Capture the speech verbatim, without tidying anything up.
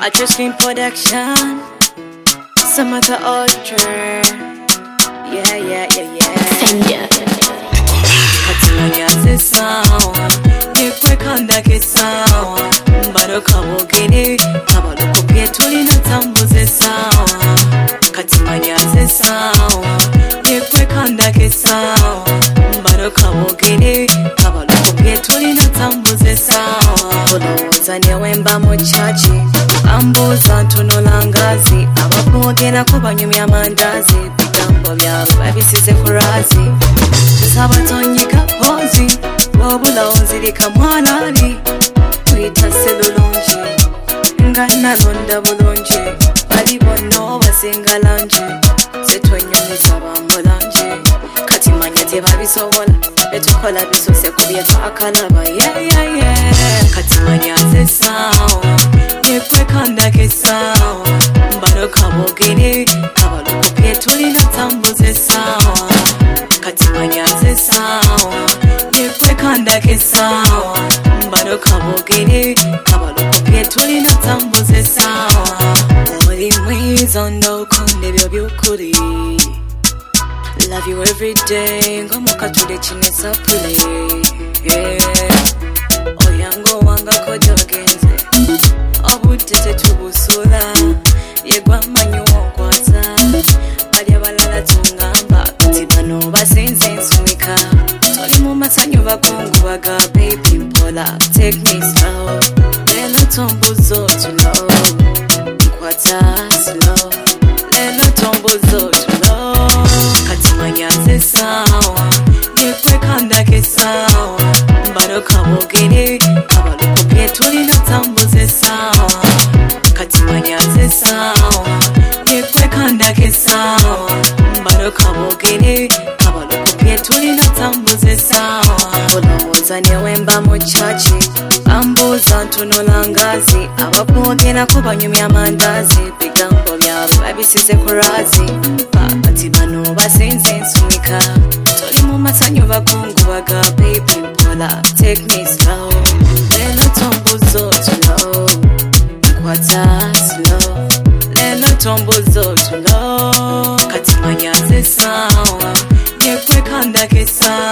I just in production. Samantha Ultra. Yeah, yeah, yeah, yeah. Katimanya se sawa, nikwe kanda ke sawa. Mbaro kabogene, kabalo kupye tuli na tambuze sawa. Katimanya se sawa, nikwe kanda ke sawa. Mbaro kabogene, kabalo kupye tuli na tambuze sawa. Oloza nyewe mba muchachi, ambuza ntunola ngazi. Abakogera ko banyumya amandazi, bigambo byabo babisize kurazi. Sabatonyiga pozi, wabula onzirika mwanali. Wita selulunji, ngana londa bulunji. Bali bono basingalanje, setwenyumiza bambulanje. Kati manya tebabisobola, betukola bisose kubye twakalaba. Yeah, yeah, yeah. Kati manya se sawa, yekwe kanda ke sawa. Mbaro kabogene, kabalo kupye tuli na tambuze sawa. Katimanya se sawa, yekwe kanda ke sawa. Mbaro kabogene, kabalo kupye tuli na tambuze sawa. Oli mwiza ndo kunde byo byukuri. Love you every day, ngomuka tuli chinesa play. Yeah. Oyango wanga kojogenze, obudde tubusula. Yegwa manyu okwata, bali abalala tungamba. Kati bano basinze nsumika, toli mu masanyu bakungubaga. Baby mpola, take me slow. Lelo tombuzo tulo, nkwata slow. Lelo tombuzo tulo. Kati manya se sawa, yekwe kanda ke sawa. Mbaro kabogene, kabalo kupye tuli na tambuze sawa. Kati manya se sawa, yekwe kanda ke sawa. Mbaro kabogene, kabalo kupye tuli na tambuze sawa. Oloza nyewe mba muchachi, ambuza ntunola ngazi. Abakogera ko banyumya amandazi, bigambo byabo babisize kurazi. Kati bano basinze nsumika, toli mu masanyu bakungubaga. Baby mpola, take me slow. Lelo tombuzo tulo, nkwata slow. Lelo tombuzo tulo. Kati manya se sawa, yekwe kanda ke sawa.